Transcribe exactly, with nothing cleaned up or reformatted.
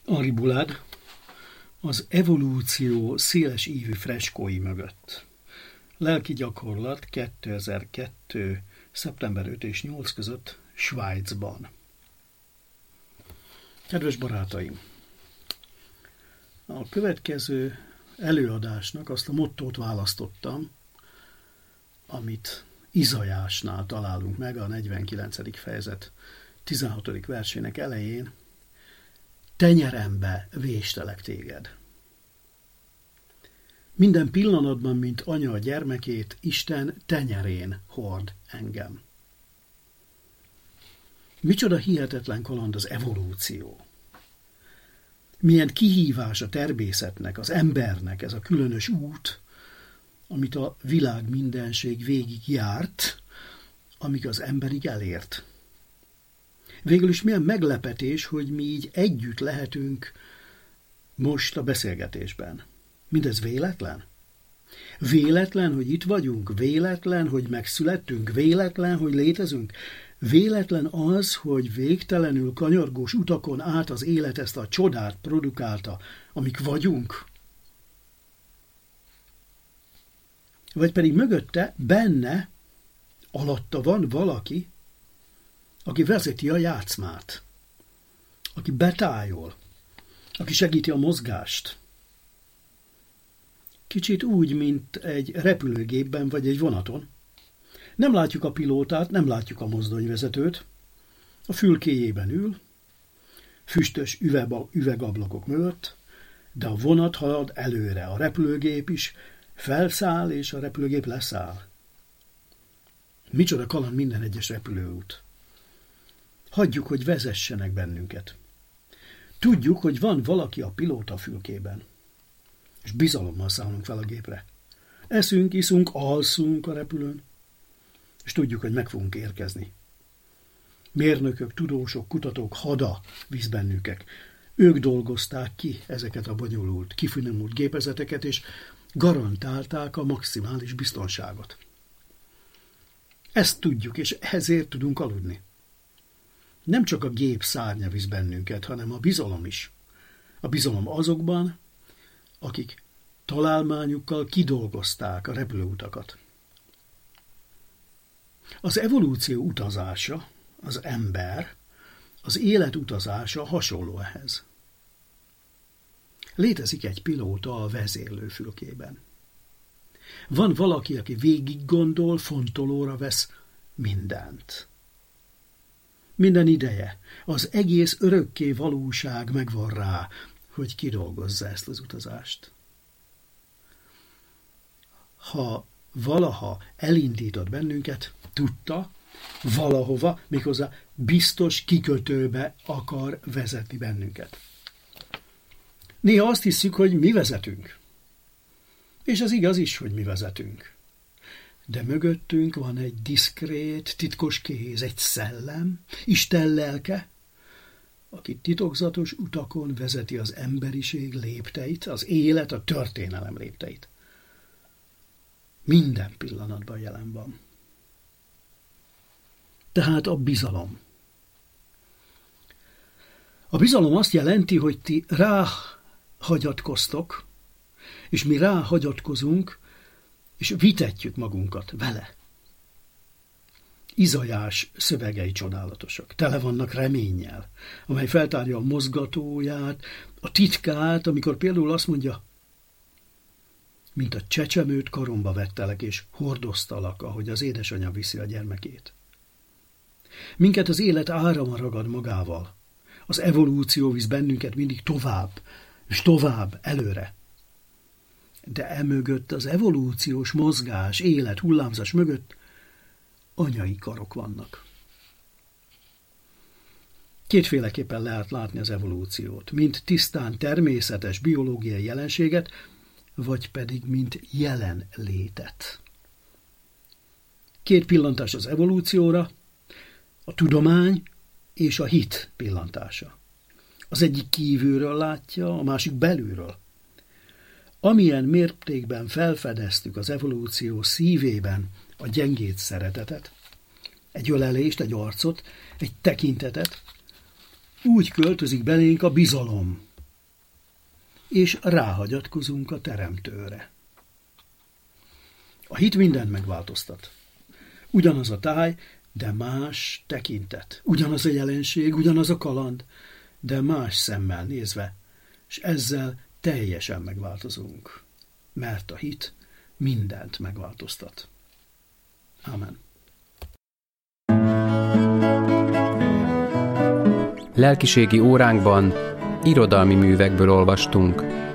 Henri Boulade az evolúció széles ívű freskói mögött. Lelki gyakorlat kétezer-kettő. szeptember ötödike és nyolcadika között Svájcban. Kedves barátaim! A következő előadásnak azt a mottót választottam, amit Izajásnál találunk meg a negyvenkilencedik fejezet tizenhatodik versének elején. Tenyerembe véstelek téged. Minden pillanatban, mint anya a gyermekét, Isten tenyerén hord engem. Micsoda hihetetlen kaland az evolúció. Milyen kihívás a természetnek, az embernek ez a különös út, amit a világ mindenség végig járt, amíg az emberig elért. Végül is milyen meglepetés, hogy mi így együtt lehetünk most a beszélgetésben. Mindez véletlen? Véletlen, hogy itt vagyunk? Véletlen, hogy megszülettünk? Véletlen, hogy létezünk? Véletlen az, hogy végtelenül kanyargós utakon át az élet ezt a csodát produkálta, amik vagyunk? Vagy pedig mögötte, benne, alatta van valaki, aki vezeti a játszmát, aki betájol, aki segíti a mozgást. Kicsit úgy, mint egy repülőgépben vagy egy vonaton. Nem látjuk a pilótát, nem látjuk a mozdonyvezetőt, a fülkéjében ül, füstös üvegablakok mögött, de a vonat halad előre, a repülőgép is felszáll, és a repülőgép leszáll. Micsoda kaland minden egyes repülőút. Hagyjuk, hogy vezessenek bennünket. Tudjuk, hogy van valaki a pilóta fülkében, és bizalommal szállunk fel a gépre. Eszünk, iszunk, alszunk a repülőn, és tudjuk, hogy meg fogunk érkezni. Mérnökök, tudósok, kutatók hada visz bennünket. Ők dolgozták ki ezeket a bonyolult, kifinomult gépezeteket, és garantálták a maximális biztonságot. Ezt tudjuk, és ezért tudunk aludni. Nem csak a gép szárnya visz bennünket, hanem a bizalom is. A bizalom azokban, akik találmányukkal kidolgozták a repülőutakat. Az evolúció utazása, az ember, az élet utazása hasonló ehhez. Létezik egy pilóta a vezérlőfülkében. Van valaki, aki végig gondol, fontolóra vesz mindent. Minden ideje, az egész örökké valóság megvan rá, hogy kidolgozza ezt az utazást. Ha valaha elindított bennünket, tudta, valahova, méghozzá biztos kikötőbe akar vezetni bennünket. Néha azt hiszük, hogy mi vezetünk. És az igaz is, hogy mi vezetünk. De mögöttünk van egy diszkrét, titkos kéz, egy szellem, Isten lelke, aki titokzatos utakon vezeti az emberiség lépteit, az élet, a történelem lépteit. Minden pillanatban jelen van. Tehát a bizalom. A bizalom azt jelenti, hogy ti ráhagyatkoztok, és mi ráhagyatkozunk, és vitetjük magunkat vele. Izajás szövegei csodálatosak, tele vannak reménnyel, amely feltárja a mozgatóját, a titkát, amikor például azt mondja, mint a csecsemőt karomba vettelek, és hordoztalak, ahogy az édesanyja viszi a gyermekét. Minket az élet árama ragad magával. Az evolúció visz bennünket mindig tovább, és tovább, előre. De emögött, az evolúciós mozgás, élet, hullámzás mögött anyai karok vannak. Kétféleképpen lehet látni az evolúciót, mint tisztán természetes biológiai jelenséget, vagy pedig mint jelenlétet. Két pillantás az evolúcióra, a tudomány és a hit pillantása. Az egyik kívülről látja, a másik belülről. Amilyen mértékben felfedeztük az evolúció szívében a gyengéd szeretetet, egy ölelést, egy arcot, egy tekintetet, úgy költözik belénk a bizalom, és ráhagyatkozunk a Teremtőre. A hit mindent megváltoztat. Ugyanaz a táj, de más tekintet. Ugyanaz a jelenség, ugyanaz a kaland, de más szemmel nézve, és ezzel teljesen megváltozunk. Mert a hit mindent megváltoztat. Amen. Lelkiségi óránkban irodalmi művekből olvastunk.